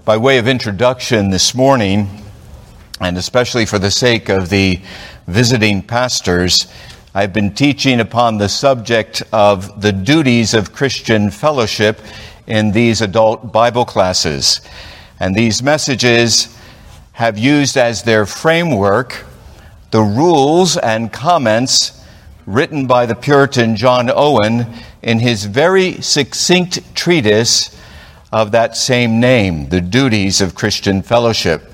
By way of introduction this morning, and especially for the sake of the visiting pastors, I've been teaching upon the subject of the duties of Christian fellowship in these adult Bible classes. And these messages have used as their framework the rules and comments written by the Puritan John Owen in his very succinct treatise of that same name, The Duties of Christian Fellowship.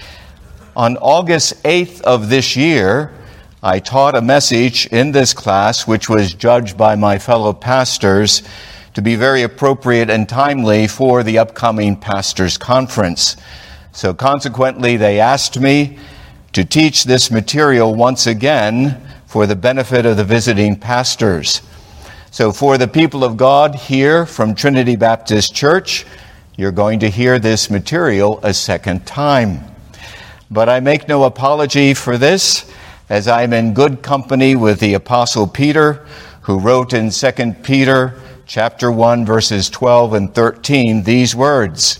On August 8th of this year, I taught a message in this class which was judged by my fellow pastors to be very appropriate and timely for the upcoming pastors' conference. So consequently, they asked me to teach this material once again for the benefit of the visiting pastors. So for the people of God here from Trinity Baptist Church, you're going to hear this material a second time. But I make no apology for this, as I'm in good company with the Apostle Peter, who wrote in 2 Peter chapter 1, verses 12 and 13, these words,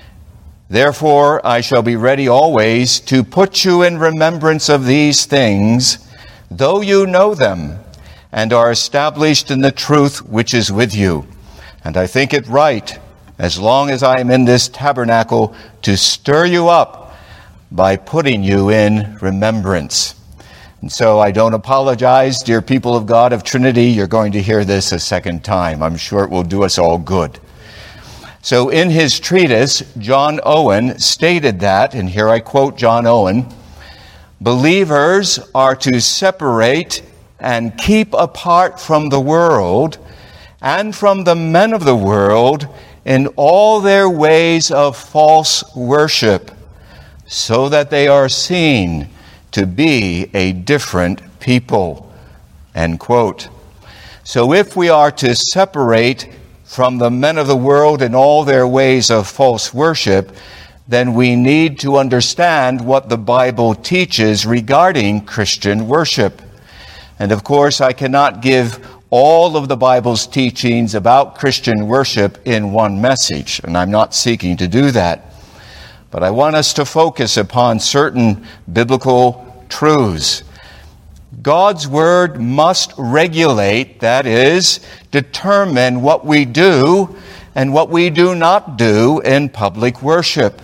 "Therefore I shall be ready always to put you in remembrance of these things, though you know them, and are established in the truth which is with you. And I think it right, as long as I am in this tabernacle, to stir you up by putting you in remembrance." And so I don't apologize, dear people of God of Trinity. You're going to hear this a second time. I'm sure it will do us all good. So in his treatise, John Owen stated that, and here I quote John Owen, "Believers are to separate and keep apart from the world and from the men of the world in all their ways of false worship, so that they are seen to be a different people." End quote. So if we are to separate from the men of the world in all their ways of false worship, then we need to understand what the Bible teaches regarding Christian worship. And of course, I cannot give all of the Bible's teachings about Christian worship in one message, and I'm not seeking to do that. But I want us to focus upon certain biblical truths. God's Word must regulate, that is, determine what we do and what we do not do in public worship.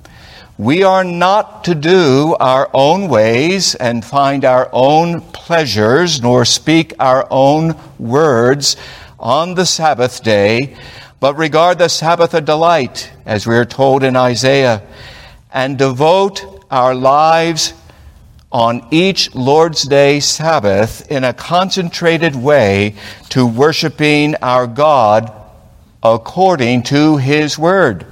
We are not to do our own ways and find our own pleasures, nor speak our own words on the Sabbath day, but regard the Sabbath a delight, as we are told in Isaiah, and devote our lives on each Lord's Day Sabbath in a concentrated way to worshiping our God according to His Word.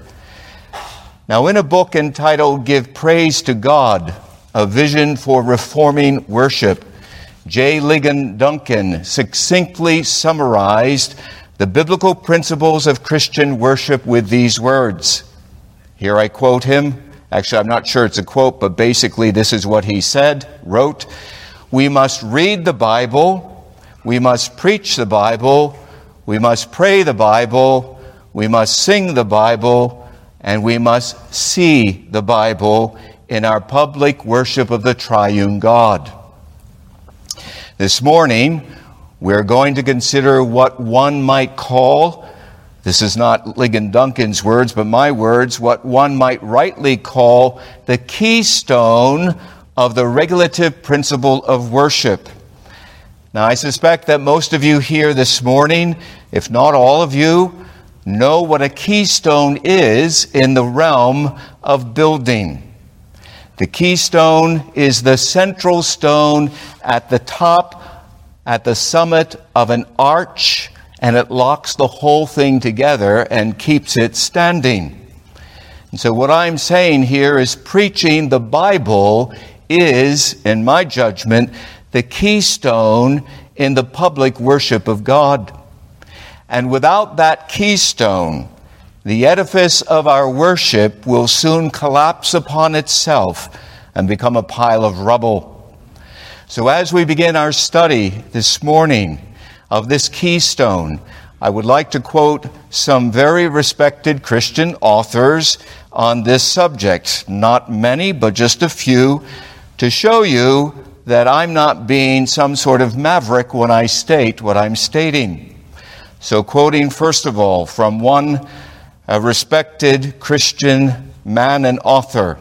Now, in a book entitled Give Praise to God, A Vision for Reforming Worship, J. Ligon Duncan succinctly summarized the biblical principles of Christian worship with these words. Here I quote him. Actually, I'm not sure it's a quote, but basically this is what he wrote, "We must read the Bible, we must preach the Bible, we must pray the Bible, we must sing the Bible, and we must see the Bible in our public worship of the triune God." This morning, we're going to consider what one might call, this is not Ligon Duncan's words, but my words, what one might rightly call the keystone of the regulative principle of worship. Now, I suspect that most of you here this morning, if not all of you, know what a keystone is in the realm of building. The keystone is the central stone at the top, at the summit of an arch, and it locks the whole thing together and keeps it standing. And so what I'm saying here is preaching the Bible is, in my judgment, the keystone in the public worship of God. And without that keystone, the edifice of our worship will soon collapse upon itself and become a pile of rubble. So as we begin our study this morning of this keystone, I would like to quote some very respected Christian authors on this subject. Not many, but just a few, to show you that I'm not being some sort of maverick when I state what I'm stating. So quoting first of all from a respected Christian man and author,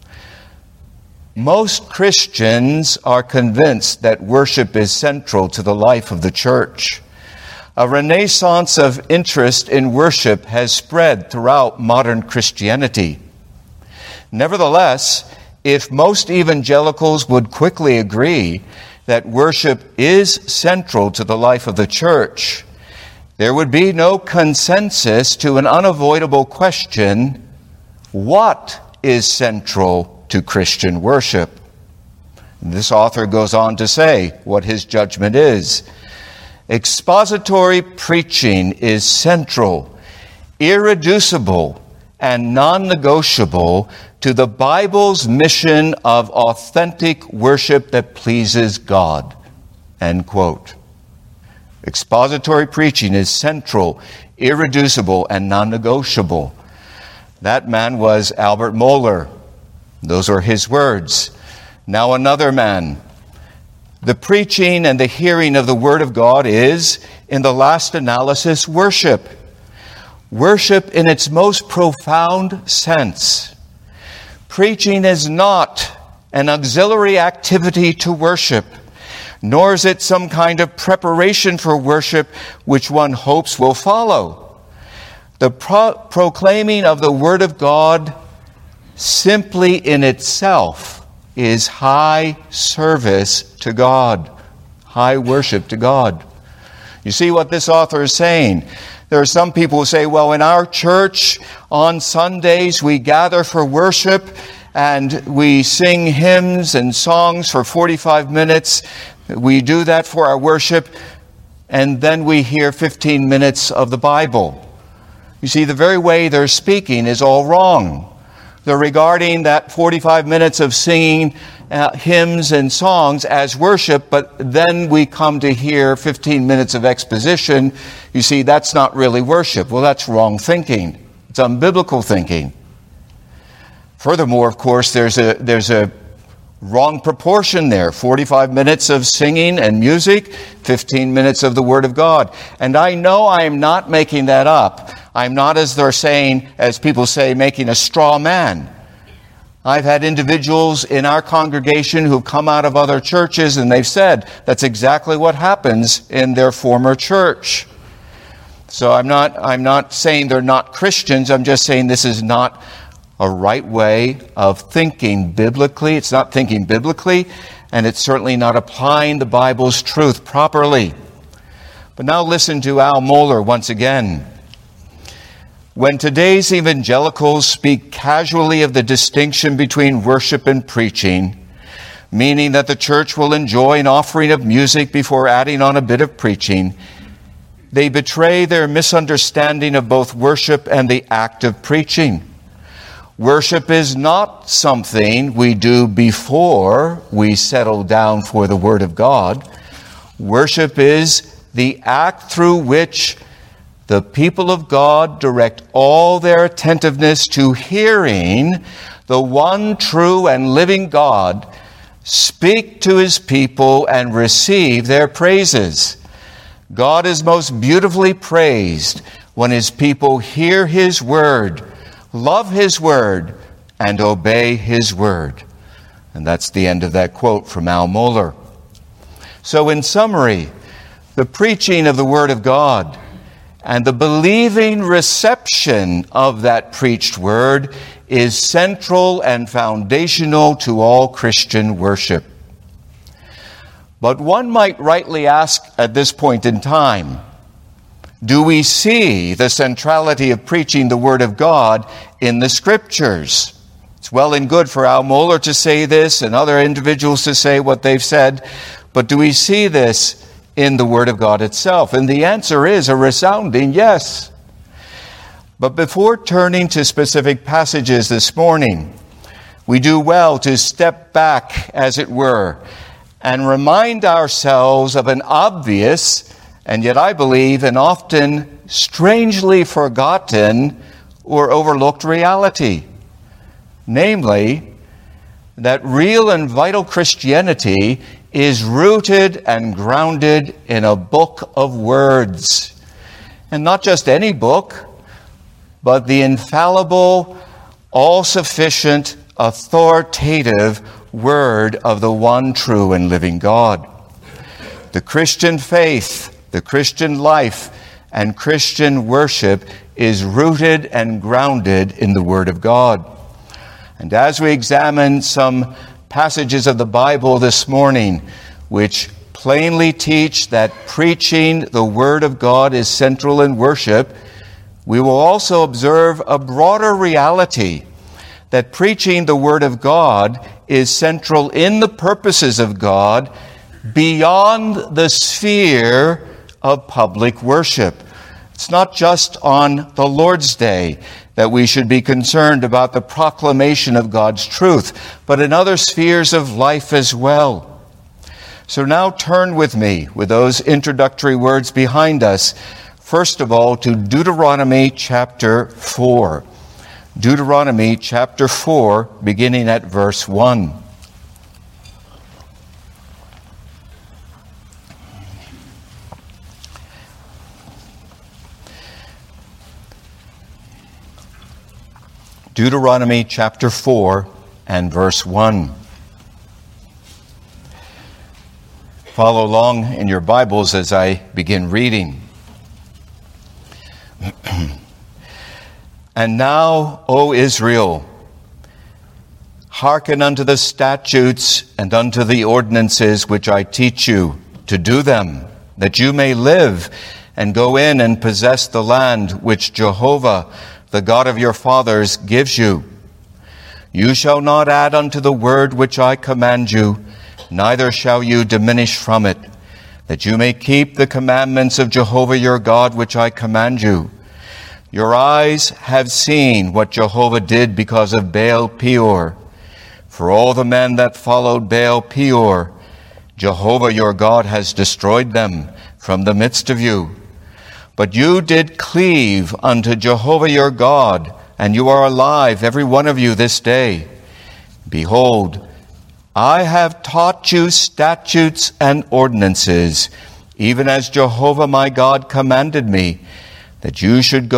most Christians are convinced that worship is central to the life of the church. A renaissance of interest in worship has spread throughout modern Christianity. Nevertheless, if most evangelicals would quickly agree that worship is central to the life of the church, there would be no consensus to an unavoidable question: what is central to Christian worship? And this author goes on to say what his judgment is. Expository preaching is central, irreducible, and non-negotiable to the Bible's mission of authentic worship that pleases God. End quote. Expository preaching is central, irreducible, and non-negotiable. That man was Albert Mohler. Those are his words. Now another man. The preaching and the hearing of the Word of God is, in the last analysis, worship. Worship in its most profound sense. Preaching is not an auxiliary activity to worship, nor is it some kind of preparation for worship which one hopes will follow. The proclaiming of the Word of God simply in itself is high service to God, high worship to God. You see what this author is saying? There are some people who say, well, in our church on Sundays we gather for worship and we sing hymns and songs for 45 minutes. We do that for our worship, and then we hear 15 minutes of the Bible. You see, the very way they're speaking is all wrong. They're regarding that 45 minutes of singing hymns and songs as worship, but then we come to hear 15 minutes of exposition. You see, that's not really worship. Well, that's wrong thinking. It's unbiblical thinking. Furthermore, of course, there's a wrong proportion there. 45 minutes of singing and music, 15 minutes of the Word of God. And I know I am not making that up. I'm not, as they're saying, as people say, making a straw man. I've had individuals in our congregation who've come out of other churches and they've said that's exactly what happens in their former church. So I'm not saying they're not Christians. I'm just saying this is not a right way of thinking biblically. It's not thinking biblically, and it's certainly not applying the Bible's truth properly. But now listen to Al Mohler once again. When today's evangelicals speak casually of the distinction between worship and preaching, meaning that the church will enjoy an offering of music before adding on a bit of preaching, they betray their misunderstanding of both worship and the act of preaching. Worship is not something we do before we settle down for the Word of God. Worship is the act through which the people of God direct all their attentiveness to hearing the one true and living God speak to His people and receive their praises. God is most beautifully praised when His people hear His word, love His word, and obey His word. And that's the end of that quote from Al Mohler. So in summary, the preaching of the Word of God and the believing reception of that preached word is central and foundational to all Christian worship. But one might rightly ask at this point in time, do we see the centrality of preaching the Word of God in the Scriptures? It's well and good for Al Mohler to say this and other individuals to say what they've said, but do we see this in the Word of God itself? And the answer is a resounding yes. But before turning to specific passages this morning, we do well to step back, as it were, and remind ourselves of an obvious, and yet I believe an often strangely forgotten or overlooked reality. namely, that real and vital Christianity is rooted and grounded in a book of words. And not just any book, but the infallible, all-sufficient, authoritative Word of the one true and living God. The Christian faith, the Christian life, and Christian worship is rooted and grounded in the Word of God. And as we examine some passages of the Bible this morning, which plainly teach that preaching the Word of God is central in worship, we will also observe a broader reality that preaching the Word of God is central in the purposes of God beyond the sphere of public worship. It's not just on the Lord's Day that we should be concerned about the proclamation of God's truth, but in other spheres of life as well. So now turn with me, with those introductory words behind us, first of all to Deuteronomy chapter 4. Deuteronomy chapter 4, beginning at verse 1. Deuteronomy chapter 4 and verse 1. Follow along in your Bibles as I begin reading. And now, O Israel, hearken unto the statutes and unto the ordinances which I teach you, to do them, that you may live and go in and possess the land which Jehovah, the God of your fathers, gives you. You shall not add unto the word which I command you, neither shall you diminish from it, that you may keep the commandments of Jehovah your God which I command you. Your eyes have seen what Jehovah did because of Baal Peor. For all the men that followed Baal Peor, Jehovah your God has destroyed them from the midst of you. But you did cleave unto Jehovah your God, and you are alive, every one of you, this day. Behold, I have taught you statutes and ordinances, even as Jehovah my God commanded me, that you should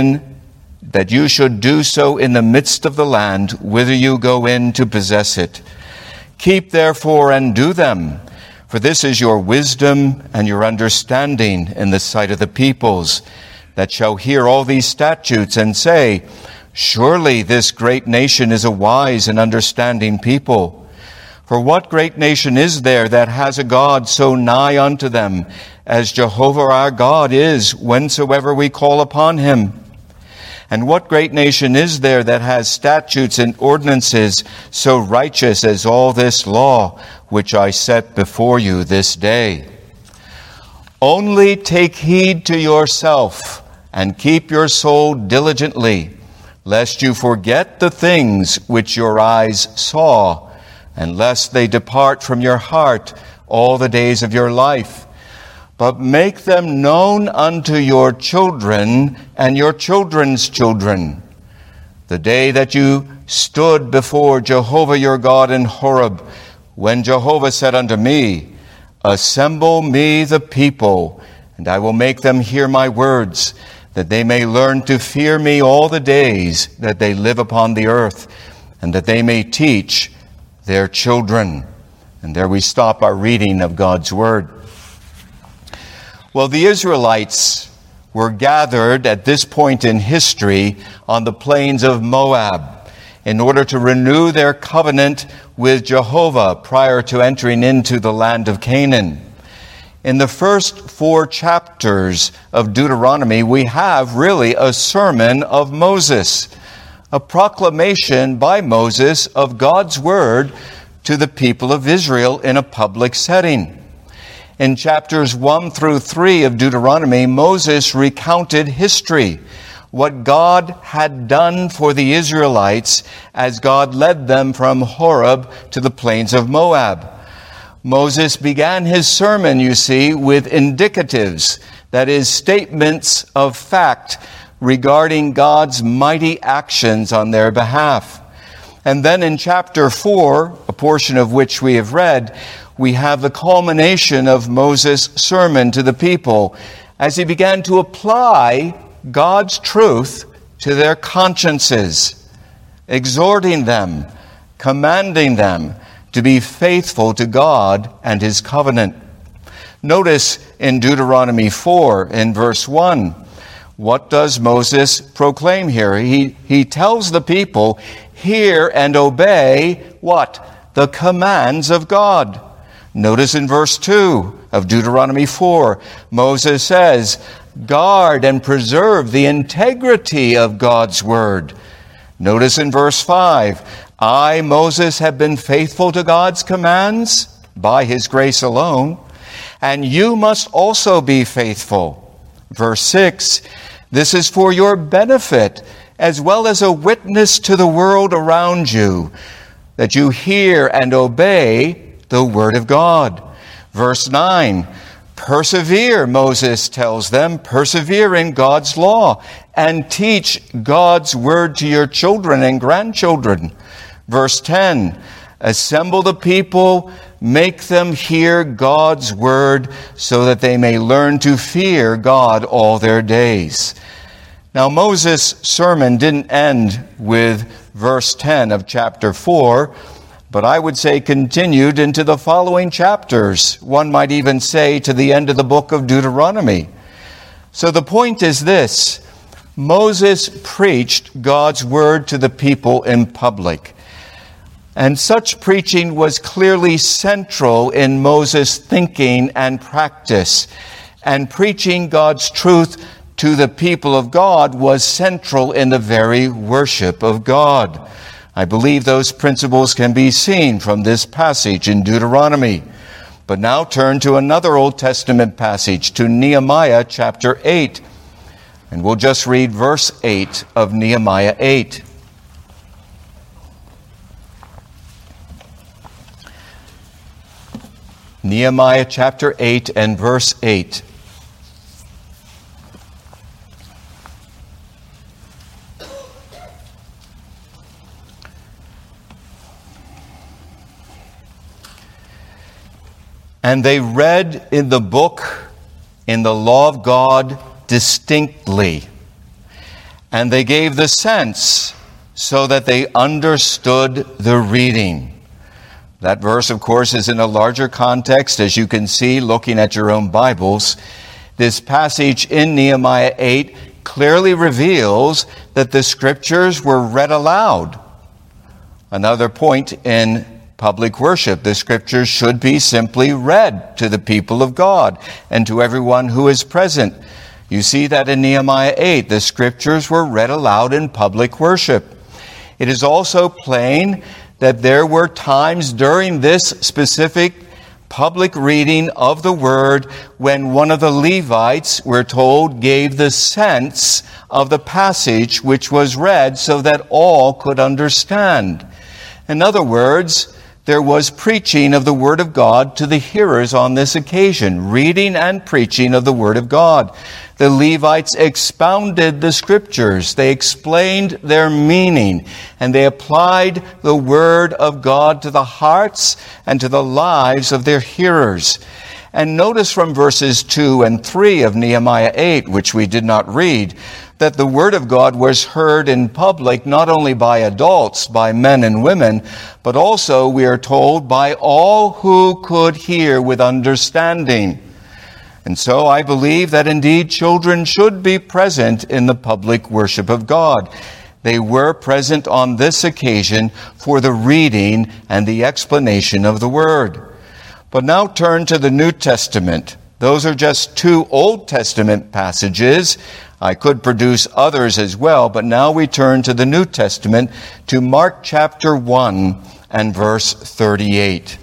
do so in the midst of the land whither you go in to possess it. Keep therefore and do them, for this is your wisdom and your understanding in the sight of the peoples, that shall hear all these statutes and say, surely this great nation is a wise and understanding people. For what great nation is there that has a God so nigh unto them, as Jehovah our God is, whensoever we call upon him? And what great nation is there that has statutes and ordinances so righteous as all this law, which I set before you this day? Only take heed to yourself, and keep your soul diligently, lest you forget the things which your eyes saw, and lest they depart from your heart all the days of your life. But make them known unto your children and your children's children, the day that you stood before Jehovah your God in Horeb, when Jehovah said unto me, assemble me the people, and I will make them hear my words, that they may learn to fear me all the days that they live upon the earth, and that they may teach their children. And there we stop our reading of God's word. Well, the Israelites were gathered at this point in history on the plains of Moab in order to renew their covenant with Jehovah prior to entering into the land of Canaan. In the first 4 chapters of Deuteronomy, we have really a sermon of Moses, a proclamation by Moses of God's word to the people of Israel in a public setting. In chapters 1 through 3 of Deuteronomy, Moses recounted history, what God had done for the Israelites as God led them from Horeb to the plains of Moab. Moses began his sermon, you see, with indicatives, that is, statements of fact regarding God's mighty actions on their behalf. And then in chapter 4, a portion of which we have read, we have the culmination of Moses' sermon to the people as he began to apply God's truth to their consciences, exhorting them, commanding them to be faithful to God and his covenant. Notice in Deuteronomy 4 in verse 1, what does Moses proclaim here? He tells the people, hear and obey what? The commands of God. Notice in verse 2 of Deuteronomy 4, Moses says, guard and preserve the integrity of God's word. Notice in verse 5, I, Moses, have been faithful to God's commands by his grace alone, and you must also be faithful. Verse 6, this is for your benefit as well as a witness to the world around you, that you hear and obey the word of God. Verse 9, persevere, Moses tells them, persevere in God's law and teach God's word to your children and grandchildren. Verse 10, assemble the people, make them hear God's word so that they may learn to fear God all their days. Now, Moses' sermon didn't end with verse 10 of chapter 4, but I would say continued into the following chapters. One might even say to the end of the book of Deuteronomy. So the point is this: Moses preached God's word to the people in public. And such preaching was clearly central in Moses' thinking and practice. And preaching God's truth to the people of God was central in the very worship of God. I believe those principles can be seen from this passage in Deuteronomy. But now turn to another Old Testament passage, to Nehemiah chapter 8. And we'll just read verse 8 of Nehemiah 8. Nehemiah chapter 8 and verse 8. And they read in the book, in the law of God, distinctly. And they gave the sense so that they understood the reading. That verse, of course, is in a larger context, as you can see looking at your own Bibles. This passage in Nehemiah 8 clearly reveals that the scriptures were read aloud. Another point in public worship, the scriptures should be simply read to the people of God and to everyone who is present. You see that in Nehemiah 8, the scriptures were read aloud in public worship. It is also plain that there were times during this specific public reading of the word when one of the Levites, we're told, gave the sense of the passage which was read so that all could understand. In other words, there was preaching of the Word of God to the hearers on this occasion, reading and preaching of the Word of God. The Levites expounded the Scriptures. They explained their meaning, and they applied the Word of God to the hearts and to the lives of their hearers. And notice from verses 2 and 3 of Nehemiah 8, which we did not read, that the Word of God was heard in public not only by adults, by men and women, but also, we are told, by all who could hear with understanding. And so I believe that indeed children should be present in the public worship of God. They were present on this occasion for the reading and the explanation of the Word. But now turn to the New Testament. Those are just two Old Testament passages. I could produce others as well, but now we turn to the New Testament, to Mark chapter 1 and verse 38.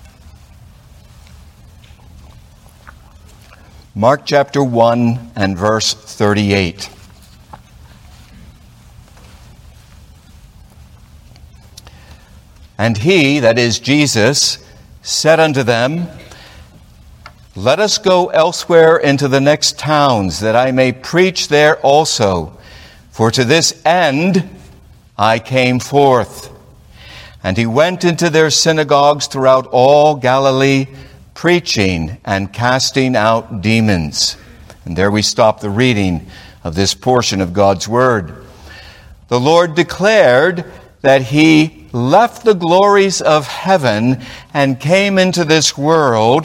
Mark chapter 1 and verse 38. And he, that is Jesus, said unto them, let us go elsewhere into the next towns, that I may preach there also. For to this end I came forth. And he went into their synagogues throughout all Galilee, preaching and casting out demons. And there we stop the reading of this portion of God's Word. The Lord declared that he left the glories of heaven and came into this world.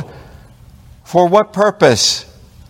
For what purpose?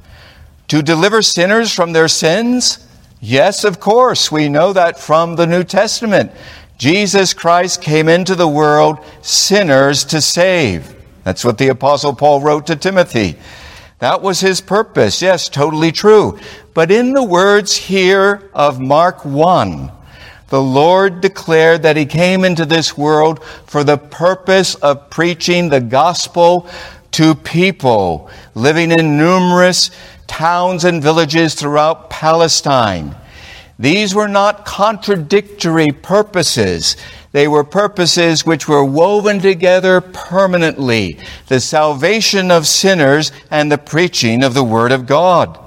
To deliver sinners from their sins? Yes, of course. We know that from the New Testament. Jesus Christ came into the world sinners to save. That's what the Apostle Paul wrote to Timothy. That was his purpose. Yes, totally true. But in the words here of Mark 1, the Lord declared that he came into this world for the purpose of preaching the gospel to people living in numerous towns and villages throughout Palestine. These were not contradictory purposes. They were purposes which were woven together permanently: the salvation of sinners and the preaching of the Word of God.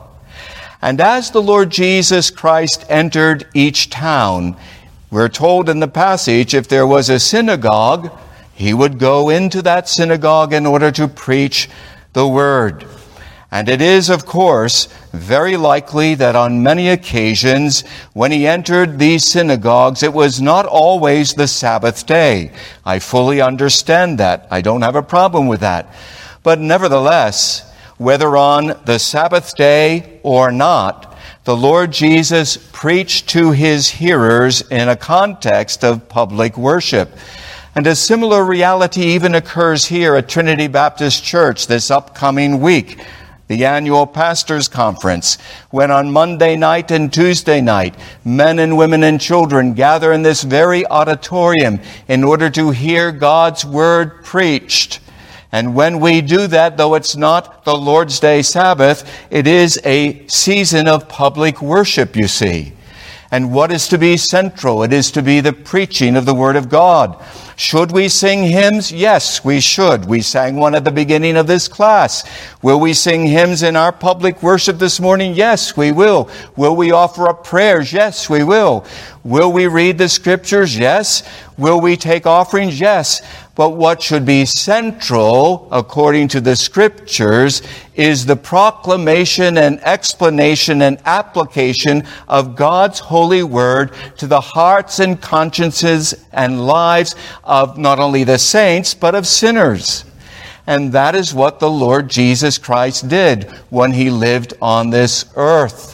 And as the Lord Jesus Christ entered each town, we're told in the passage, if there was a synagogue, he would go into that synagogue in order to preach the Word. And it is, of course, very likely that on many occasions when he entered these synagogues, it was not always the Sabbath day. I fully understand that. I don't have a problem with that. But nevertheless, whether on the Sabbath day or not, the Lord Jesus preached to his hearers in a context of public worship. And a similar reality even occurs here at Trinity Baptist Church this upcoming week, the annual Pastors' Conference, when on Monday night and Tuesday night, men and women and children gather in this very auditorium in order to hear God's Word preached. And when we do that, though it's not the Lord's Day Sabbath, it is a season of public worship, you see. And what is to be central? It is to be the preaching of the Word of God. Should we sing hymns? Yes, we should. We sang one at the beginning of this class. Will we sing hymns in our public worship this morning? Yes, we will. Will we offer up prayers? Yes, we will. Will we read the Scriptures? Yes. Will we take offerings? Yes. But what should be central, according to the Scriptures, is the proclamation and explanation and application of God's holy Word to the hearts and consciences and lives of not only the saints, but of sinners. And that is what the Lord Jesus Christ did when he lived on this earth.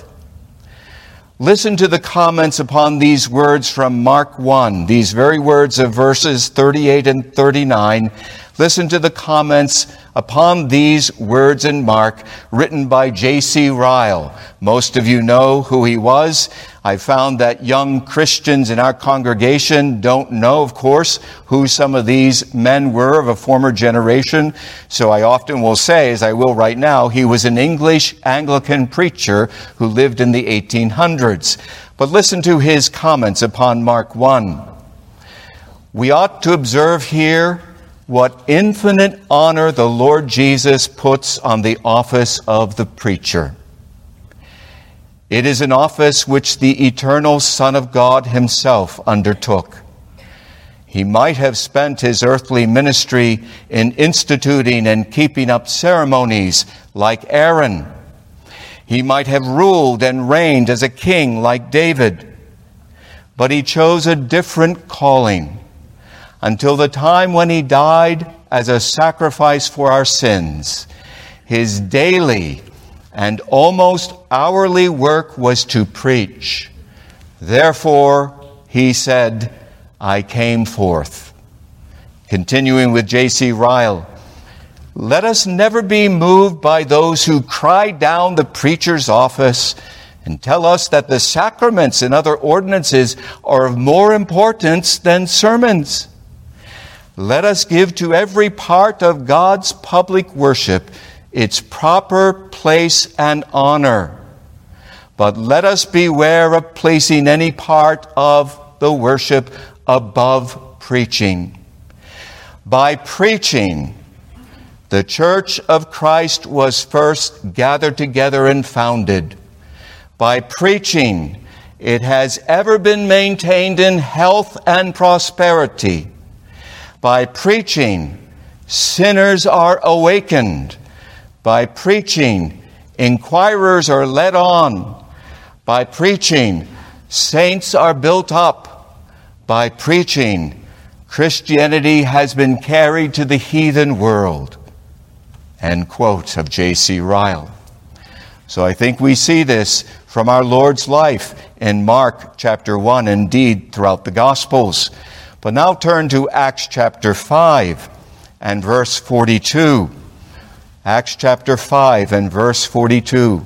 Listen to the comments upon these words from Mark 1, these very words of verses 38 and 39. Listen to the comments upon these words in Mark, written by J.C. Ryle. Most of you know who he was. I found that young Christians in our congregation don't know, of course, who some of these men were of a former generation. So I often will say, as I will right now, he was an English Anglican preacher who lived in the 1800s. But listen to his comments upon Mark 1. We ought to observe here what infinite honor the Lord Jesus puts on the office of the preacher. It is an office which the eternal Son of God himself undertook. He might have spent his earthly ministry in instituting and keeping up ceremonies like Aaron. He might have ruled and reigned as a king like David. But he chose a different calling until the time when he died as a sacrifice for our sins. His daily and almost hourly work was to preach. Therefore, he said, I came forth. Continuing with J.C. Ryle, let us never be moved by those who cry down the preacher's office and tell us that the sacraments and other ordinances are of more importance than sermons. Let us give to every part of God's public worship its proper place and honor. But let us beware of placing any part of the worship above preaching. By preaching, the Church of Christ was first gathered together and founded. By preaching, it has ever been maintained in health and prosperity. By preaching, sinners are awakened. By preaching, inquirers are led on. By preaching, saints are built up. By preaching, Christianity has been carried to the heathen world. End quote of J.C. Ryle. So I think we see this from our Lord's life in Mark chapter 1, indeed throughout the Gospels. But now turn to Acts chapter 5 and verse 42. Acts chapter 5 and verse 42.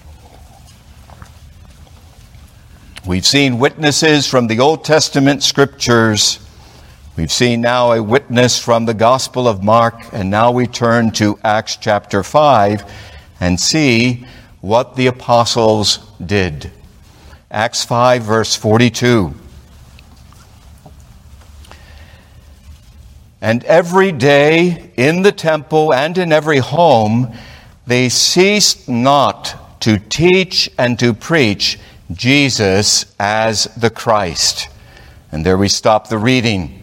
We've seen witnesses from the Old Testament scriptures. We've seen now a witness from the Gospel of Mark, and now we turn to Acts chapter 5 and see what the apostles did. Acts 5 verse 42. And every day in the temple and in every home they ceased not to teach and to preach Jesus as the Christ. And there we stop the reading.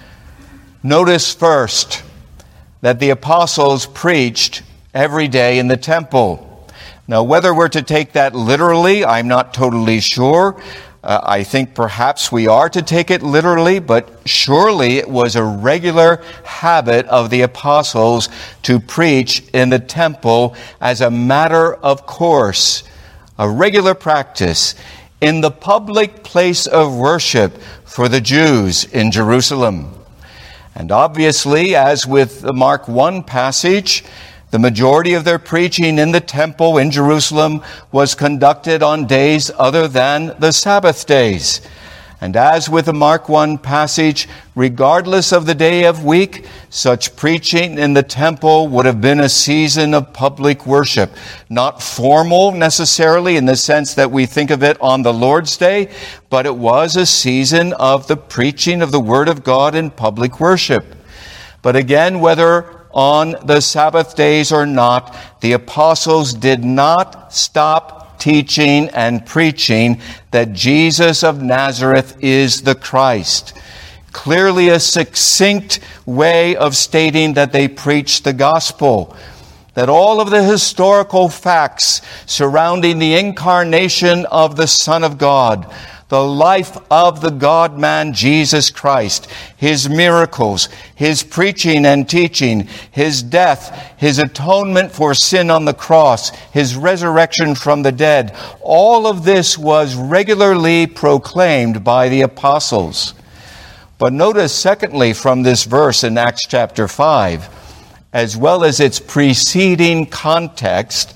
Notice first that the apostles preached every day in the temple. Now, whether we're to take that literally, I'm not totally sure. I think perhaps we are to take it literally, but surely it was a regular habit of the apostles to preach in the temple as a matter of course, a regular practice in the public place of worship for the Jews in Jerusalem. And obviously, as with the Mark 1 passage, the majority of their preaching in the temple in Jerusalem was conducted on days other than the Sabbath days. And as with the Mark 1 passage, regardless of the day of week, such preaching in the temple would have been a season of public worship. Not formal necessarily in the sense that we think of it on the Lord's Day, but it was a season of the preaching of the Word of God in public worship. But again, whether on the Sabbath days or not, the apostles did not stop teaching and preaching that Jesus of Nazareth is the Christ. Clearly a succinct way of stating that they preached the gospel, that all of the historical facts surrounding the incarnation of the Son of God, the life of the God-man Jesus Christ, His miracles, His preaching and teaching, His death, His atonement for sin on the cross, His resurrection from the dead, all of this was regularly proclaimed by the apostles. But notice, secondly, from this verse in Acts chapter 5, as well as its preceding context,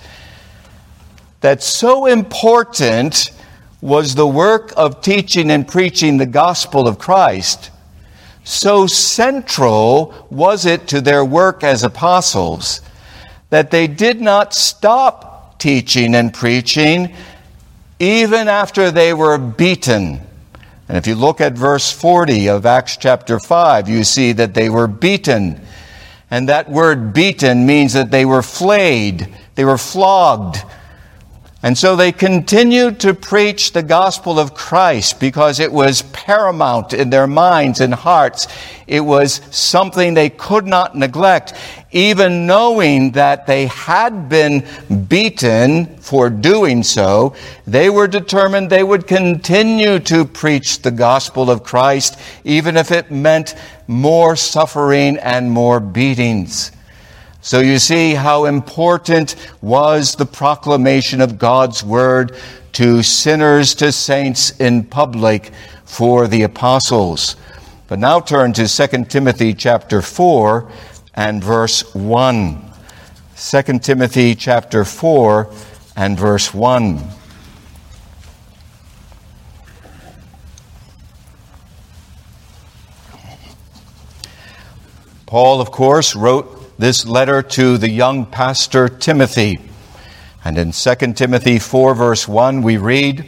that so important was the work of teaching and preaching the gospel of Christ, so central was it to their work as apostles that they did not stop teaching and preaching even after they were beaten. And if you look at verse 40 of Acts chapter 5, you see that they were beaten. And that word beaten means that they were flayed, they were flogged. And so they continued to preach the gospel of Christ because it was paramount in their minds and hearts. It was something they could not neglect, even knowing that they had been beaten for doing so. They were determined they would continue to preach the gospel of Christ, even if it meant more suffering and more beatings. So you see how important was the proclamation of God's word to sinners, to saints in public for the apostles. But now turn to 2 Timothy chapter 4 and verse 1. 2 Timothy chapter 4 and verse 1. Paul, of course, wrote this letter to the young pastor Timothy. And in 2 Timothy 4 verse 1 we read,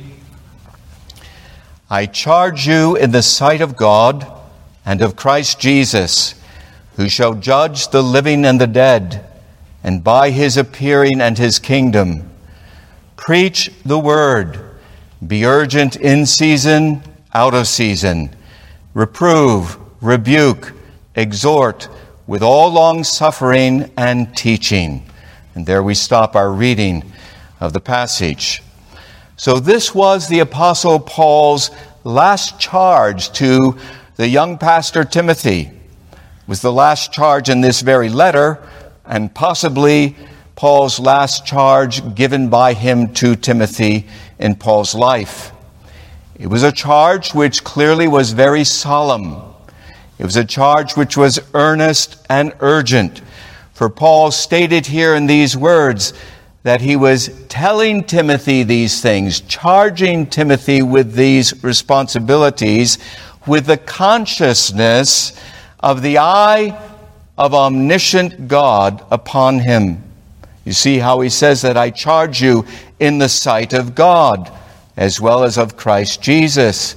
I charge you in the sight of God and of Christ Jesus, who shall judge the living and the dead, and by His appearing and His kingdom. Preach the word, be urgent in season, out of season. Reprove, rebuke, exhort with all long-suffering and teaching. And there we stop our reading of the passage. So this was the Apostle Paul's last charge to the young pastor Timothy. It was the last charge in this very letter, and possibly Paul's last charge given by him to Timothy in Paul's life. It was a charge which clearly was very solemn. It was a charge which was earnest and urgent. For Paul stated here in these words that he was telling Timothy these things, charging Timothy with these responsibilities, with the consciousness of the eye of omniscient God upon him. You see how he says that I charge you in the sight of God, as well as of Christ Jesus.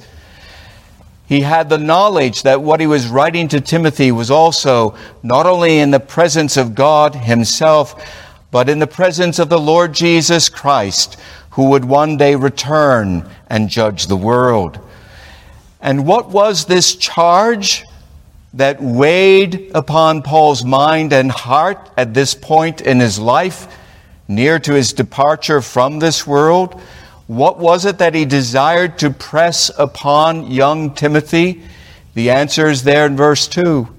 He had the knowledge that what he was writing to Timothy was also not only in the presence of God himself, but in the presence of the Lord Jesus Christ, who would one day return and judge the world. And what was this charge that weighed upon Paul's mind and heart at this point in his life, near to his departure from this world? What was it that he desired to press upon young Timothy? The answer is there in verse 2.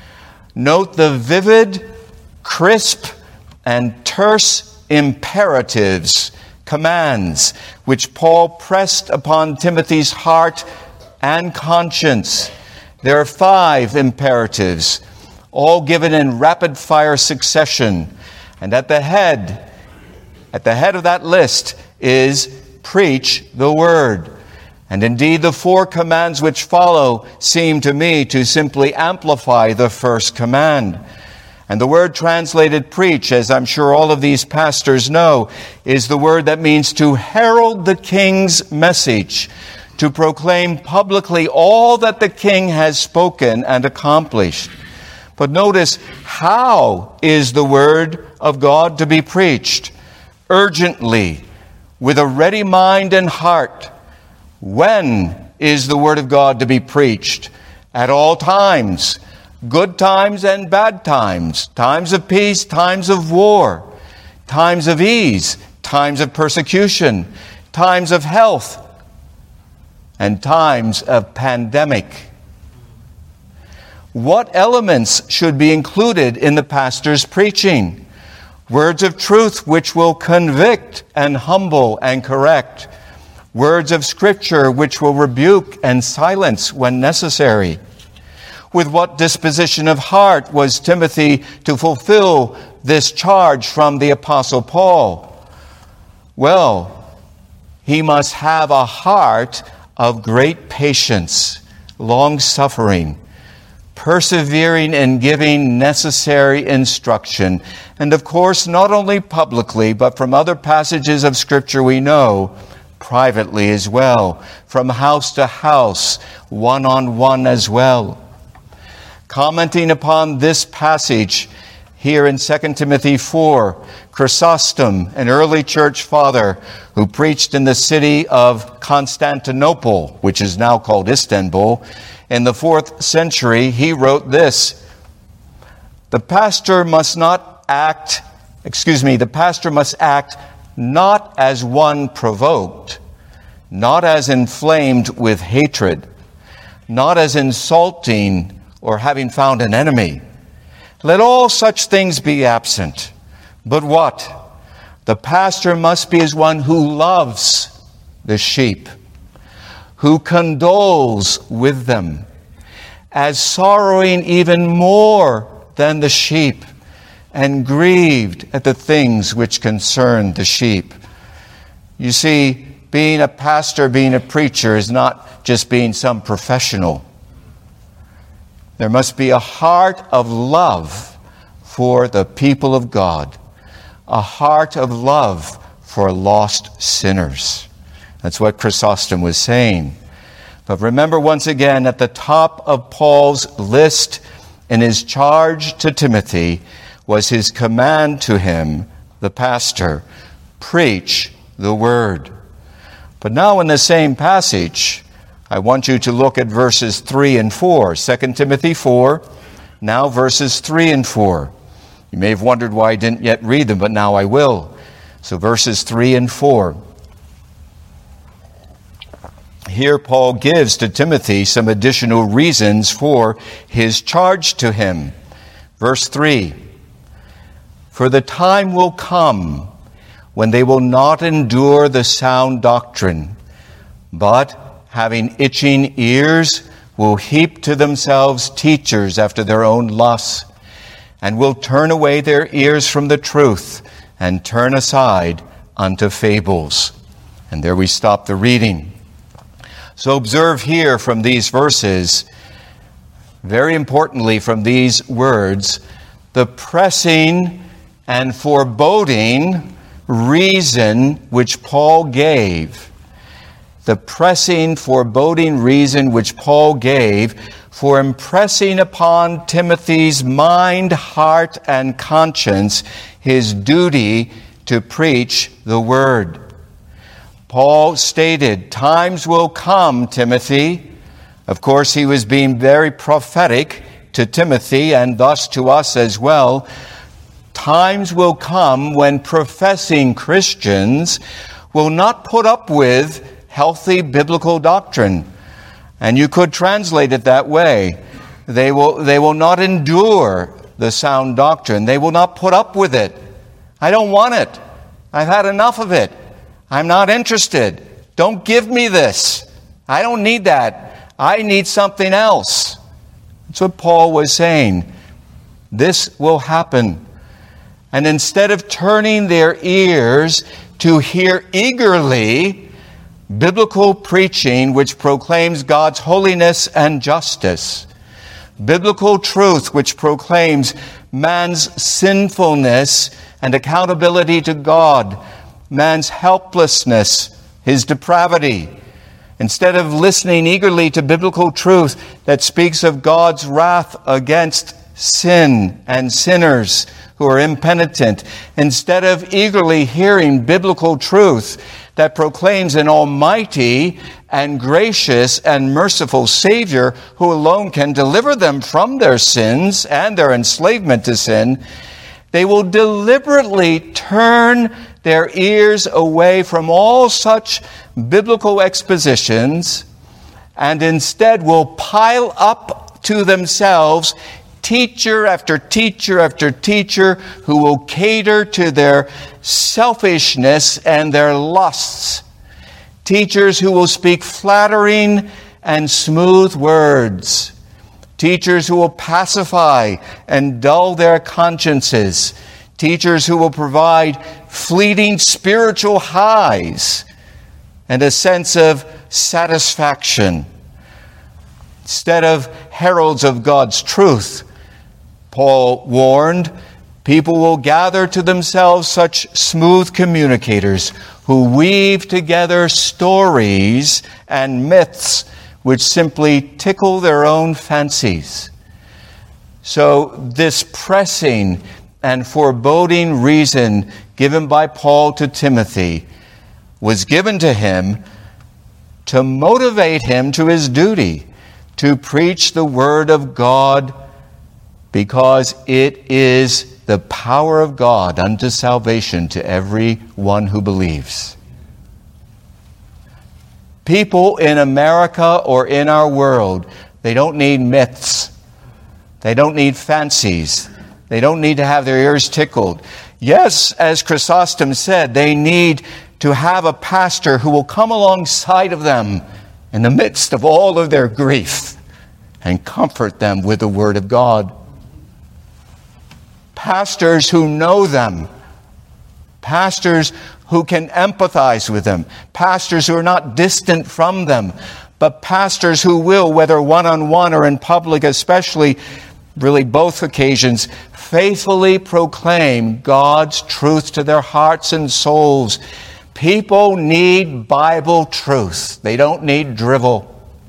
Note the vivid, crisp, and terse imperatives, commands, which Paul pressed upon Timothy's heart and conscience. There are 5 imperatives, all given in rapid-fire succession. And at the head of that list is preach the word. And indeed, the 4 commands which follow seem to me to simply amplify the first command. And the word translated preach, as I'm sure all of these pastors know, is the word that means to herald the king's message, to proclaim publicly all that the king has spoken and accomplished. But notice, how is the word of God to be preached? Urgently, with a ready mind and heart. When is the word of God to be preached? At all times, good times and bad times, times of peace, times of war, times of ease, times of persecution, times of health, and times of pandemic. What elements should be included in the pastor's preaching? Words of truth which will convict and humble and correct. Words of Scripture which will rebuke and silence when necessary. With what disposition of heart was Timothy to fulfill this charge from the Apostle Paul? Well, he must have a heart of great patience, long-suffering, persevering in giving necessary instruction. And of course, not only publicly, but from other passages of Scripture we know, privately as well, from house to house, one-on-one as well. Commenting upon this passage here in 2 Timothy 4, Chrysostom, an early church father who preached in the city of Constantinople, which is now called Istanbul, in the 4th century, he wrote this: The pastor must act not as one provoked, not as inflamed with hatred, not as insulting or having found an enemy. Let all such things be absent. But what? The pastor must be as one who loves the sheep, who condoles with them, as sorrowing even more than the sheep, and grieved at the things which concern the sheep. You see, being a pastor, being a preacher, is not just being some professional. There must be a heart of love for the people of God, a heart of love for lost sinners. That's what Chrysostom was saying. But remember once again, at the top of Paul's list in his charge to Timothy was his command to him, the pastor, preach the word. But now in the same passage, I want you to look at verses 3 and 4. 2 Timothy 4, Now verses 3 and 4. You may have wondered why I didn't yet read them, but now I will. So verses 3 and 4. Here Paul gives to Timothy some additional reasons for his charge to him. Verse 3. For the time will come when they will not endure the sound doctrine, but, having itching ears, will heap to themselves teachers after their own lusts, and will turn away their ears from the truth, and turn aside unto fables. And there we stop the reading. So observe here from these verses, very importantly from these words, the pressing and foreboding reason which Paul gave. The pressing, foreboding reason which Paul gave for impressing upon Timothy's mind, heart, and conscience his duty to preach the word. Paul stated, "Times will come, Timothy." Of course, he was being very prophetic to Timothy and thus to us as well. Times will come when professing Christians will not put up with healthy biblical doctrine. And you could translate it that way. They will not endure the sound doctrine. They will not put up with it. I don't want it. I've had enough of it. I'm not interested. Don't give me this. I don't need that. I need something else. That's what Paul was saying. This will happen. And instead of turning their ears to hear eagerly biblical preaching which proclaims God's holiness and justice, biblical truth which proclaims man's sinfulness and accountability to God, man's helplessness, his depravity, instead of listening eagerly to biblical truth that speaks of God's wrath against sin and sinners who are impenitent, instead of eagerly hearing biblical truth that proclaims an almighty and gracious and merciful Savior who alone can deliver them from their sins and their enslavement to sin, they will deliberately turn their ears away from all such biblical expositions and instead will pile up to themselves teacher after teacher after teacher who will cater to their selfishness and their lusts. Teachers who will speak flattering and smooth words. Teachers who will pacify and dull their consciences. Teachers who will provide fleeting spiritual highs and a sense of satisfaction. Instead of heralds of God's truth, Paul warned, people will gather to themselves such smooth communicators who weave together stories and myths which simply tickle their own fancies. So this pressing and foreboding reason given by Paul to Timothy was given to him to motivate him to his duty to preach the word of God, because it is the power of God unto salvation to every one who believes. People in America or in our world, they don't need myths. They don't need fancies. They don't need to have their ears tickled. Yes, as Chrysostom said, they need to have a pastor who will come alongside of them in the midst of all of their grief and comfort them with the Word of God. Pastors who know them. Pastors who can empathize with them. Pastors who are not distant from them. But pastors who will, whether one-on-one or in public especially, really both occasions, faithfully proclaim God's truth to their hearts and souls. People need Bible truth. They don't need drivel.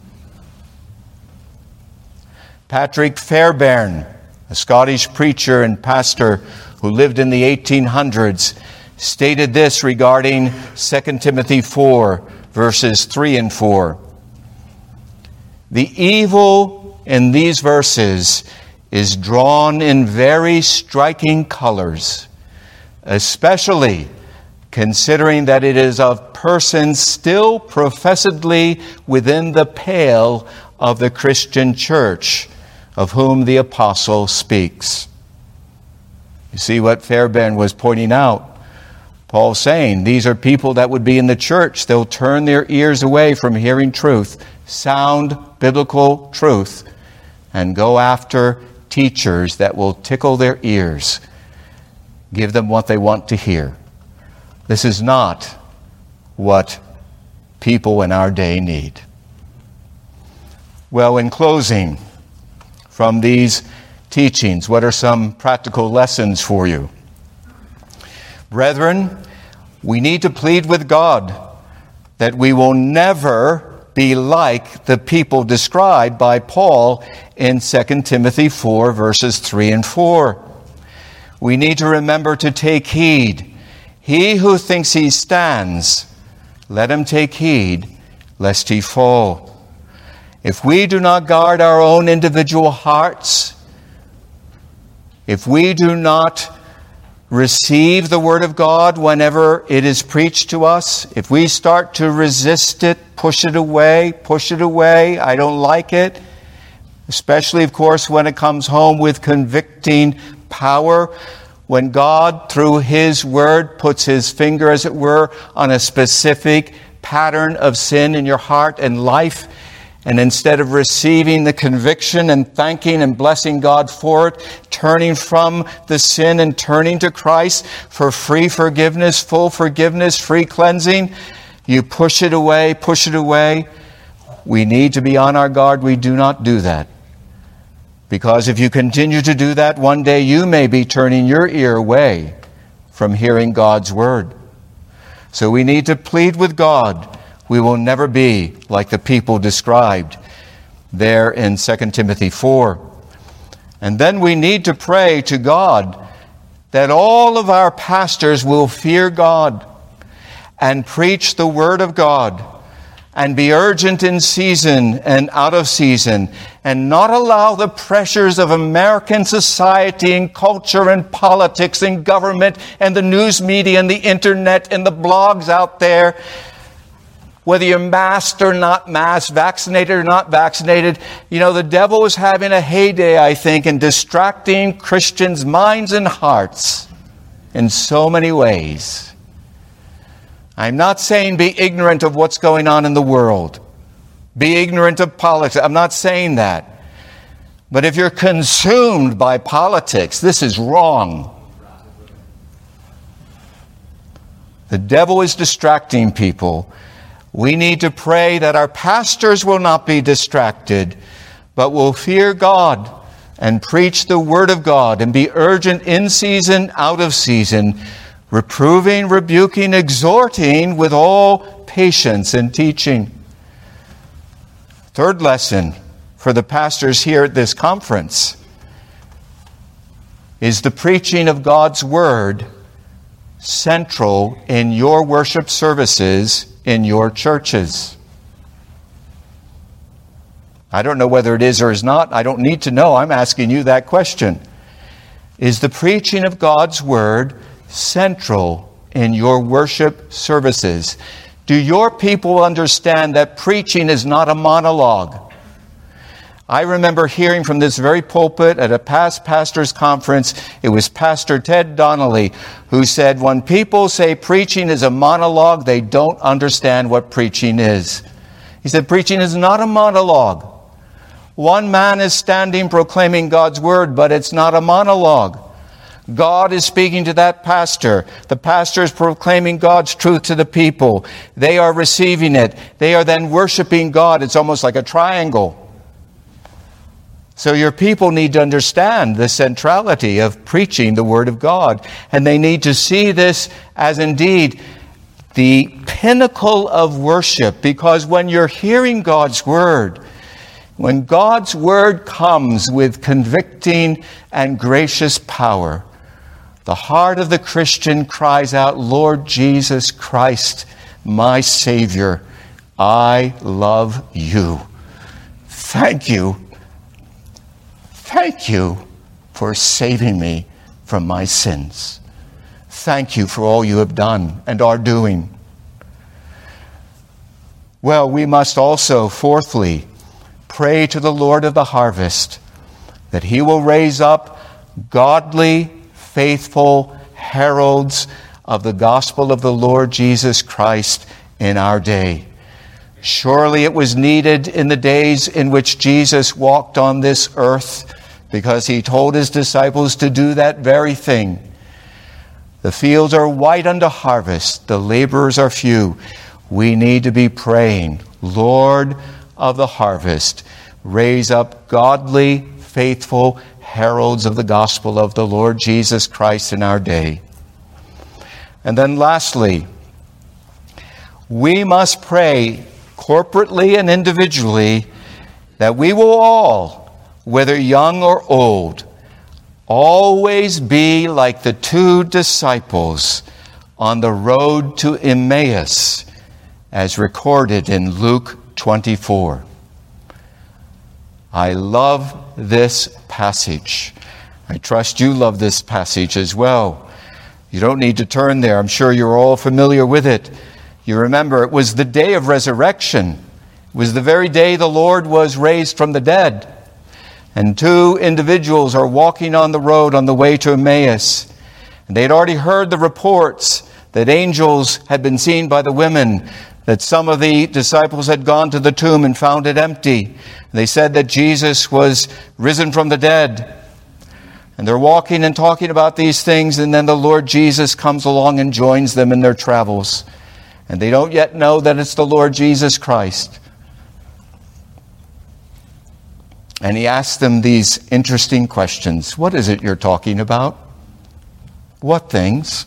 Patrick Fairbairn, a Scottish preacher and pastor who lived in the 1800s, stated this regarding 2 Timothy 4, verses 3 and 4. The evil in these verses is drawn in very striking colors, especially considering that it is of persons still professedly within the pale of the Christian church, of whom the apostle speaks. You see what Fairbairn was pointing out. Paul saying these are people that would be in the church. They'll turn their ears away from hearing truth, sound biblical truth, and go after teachers that will tickle their ears, give them what they want to hear. This is not what people in our day need. Well, in closing, from these teachings, what are some practical lessons for you? Brethren, we need to plead with God that we will never be like the people described by Paul in 2 Timothy 4, verses 3 and 4. We need to remember to take heed. He who thinks he stands, let him take heed, lest he fall. If we do not guard our own individual hearts, if we do not receive the Word of God whenever it is preached to us, if we start to resist it, push it away, I don't like it, especially, of course, when it comes home with convicting power, when God, through His Word, puts His finger, as it were, on a specific pattern of sin in your heart and life, and instead of receiving the conviction and thanking and blessing God for it, turning from the sin and turning to Christ for free forgiveness, full forgiveness, free cleansing, you push it away. We need to be on our guard. We do not do that. Because if you continue to do that, one day you may be turning your ear away from hearing God's Word. So we need to plead with God. We will never be like the people described there in 2 Timothy 4. And then we need to pray to God that all of our pastors will fear God and preach the Word of God and be urgent in season and out of season, and not allow the pressures of American society and culture and politics and government and the news media and the internet and the blogs out there, whether you're masked or not masked, vaccinated or not vaccinated. You know, the devil is having a heyday, I think, in distracting Christians' minds and hearts in so many ways. I'm not saying be ignorant of what's going on in the world. Be ignorant of politics. I'm not saying that. But if you're consumed by politics, this is wrong. The devil is distracting people. We need to pray that our pastors will not be distracted, but will fear God and preach the Word of God and be urgent in season, out of season, reproving, rebuking, exhorting with all patience and teaching. Third lesson for the pastors here at this conference is the preaching of God's Word central in your worship services in your churches. I don't know whether it is or is not. I don't need to know. I'm asking you that question. Is the preaching of God's Word central in your worship services? Do your people understand that preaching is not a monologue? I remember hearing from this very pulpit at a past pastors' conference, it was Pastor Ted Donnelly who said, when people say preaching is a monologue, they don't understand what preaching is. He said, preaching is not a monologue. One man is standing proclaiming God's Word, but it's not a monologue. God is speaking to that pastor. The pastor is proclaiming God's truth to the people. They are receiving it. They are then worshiping God. It's almost like a triangle. So your people need to understand the centrality of preaching the Word of God. And they need to see this as indeed the pinnacle of worship. Because when you're hearing God's Word, when God's Word comes with convicting and gracious power, the heart of the Christian cries out, Lord Jesus Christ, my Savior, I love you. Thank you. thank you for saving me from my sins. Thank you for all you have done and are doing. Well, we must also, fourthly, pray to the Lord of the harvest that he will raise up godly, faithful heralds of the gospel of the Lord Jesus Christ in our day. Surely it was needed in the days in which Jesus walked on this earth, because he told his disciples to do that very thing. The fields are white unto harvest, the laborers are few. We need to be praying, Lord of the harvest, raise up godly, faithful heralds of the gospel of the Lord Jesus Christ in our day. And then lastly, we must pray corporately and individually that we will all, whether young or old, always be like the two disciples on the road to Emmaus, as recorded in Luke 24. I love this passage. I trust you love this passage as well. You don't need to turn there. I'm sure you're all familiar with it. You remember it was the day of resurrection. It was the very day the Lord was raised from the dead. And two individuals are walking on the road on the way to Emmaus. And they had already heard the reports that angels had been seen by the women, that some of the disciples had gone to the tomb and found it empty. They said that Jesus was risen from the dead. And they're walking and talking about these things, and then the Lord Jesus comes along and joins them in their travels. And they don't yet know that it's the Lord Jesus Christ. And he asks them these interesting questions. What is it you're talking about? What things?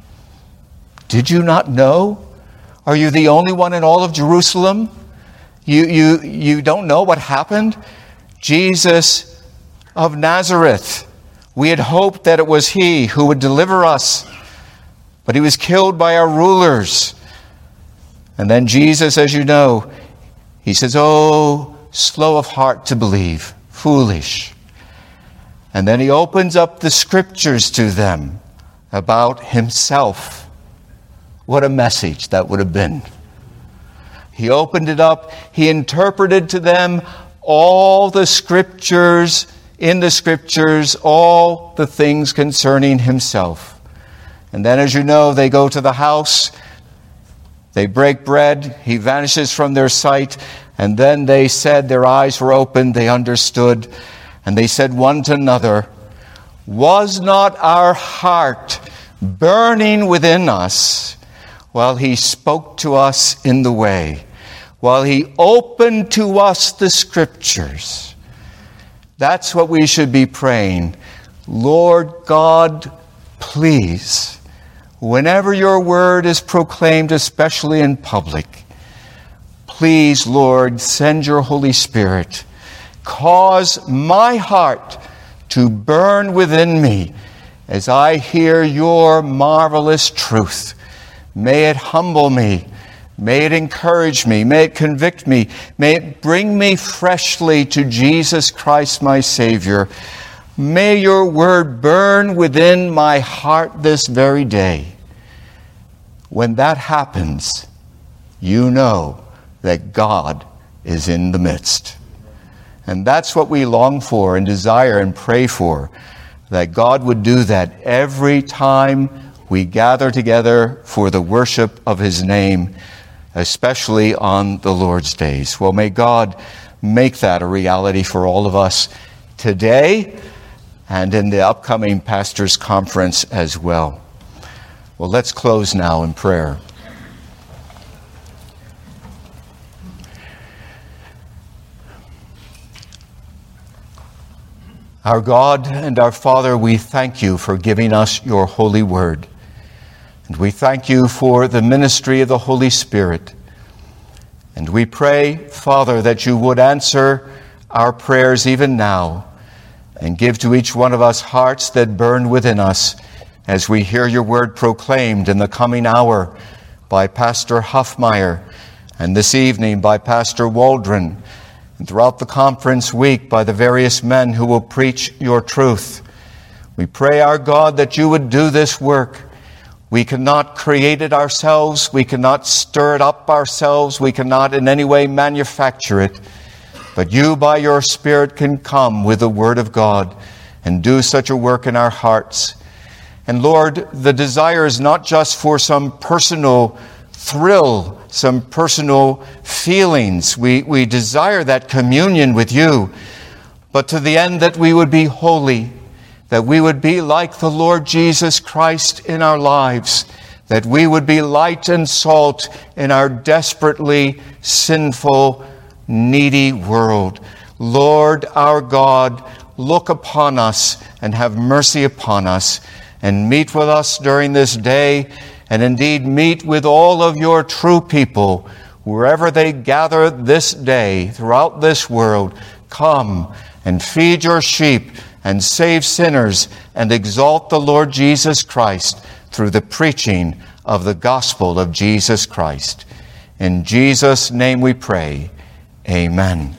Did you not know? Are you the only one in all of Jerusalem? You don't know what happened? Jesus of Nazareth. We had hoped that it was he who would deliver us, but he was killed by our rulers. And then Jesus, as you know, he says, oh, slow of heart to believe, foolish. And then he opens up the scriptures to them about himself. What a message that would have been. He opened it up. He interpreted to them all the scriptures, in the scriptures, all the things concerning himself. And then, as you know, they go to the house. They break bread. He vanishes from their sight. And then they said, their eyes were opened. They understood. And they said one to another, was not our heart burning within us while he spoke to us in the way, while he opened to us the scriptures? That's what we should be praying. Lord God, please, whenever your word is proclaimed, especially in public, please, Lord, send your Holy Spirit. Cause my heart to burn within me as I hear your marvelous truth. May it humble me. May it encourage me. May it convict me. May it bring me freshly to Jesus Christ, my Savior. May your word burn within my heart this very day. When that happens, you know that God is in the midst. And that's what we long for and desire and pray for, that God would do that every time we gather together for the worship of his name, especially on the Lord's days. Well, may God make that a reality for all of us today and in the upcoming Pastors' Conference as well. Well, let's close now in prayer. Our God and our Father, we thank you for giving us your holy word. And we thank you for the ministry of the Holy Spirit. And we pray, Father, that you would answer our prayers even now and give to each one of us hearts that burn within us as we hear your word proclaimed in the coming hour by Pastor Huffmeyer and this evening by Pastor Waldron and throughout the conference week by the various men who will preach your truth. We pray, our God, that you would do this work. We cannot create it ourselves. We cannot stir it up ourselves. We cannot in any way manufacture it. But you, by your Spirit, can come with the Word of God and do such a work in our hearts. And Lord, the desire is not just for some personal thrill, some personal feelings. We desire that communion with you, but to the end that we would be holy, that we would be like the Lord Jesus Christ in our lives, that we would be light and salt in our desperately sinful, needy world. Lord our God, look upon us and have mercy upon us, and meet with us during this day, and indeed meet with all of your true people wherever they gather this day throughout this world. Come and feed your sheep and save sinners and exalt the Lord Jesus Christ through the preaching of the gospel of Jesus Christ. In Jesus' name we pray. Amen.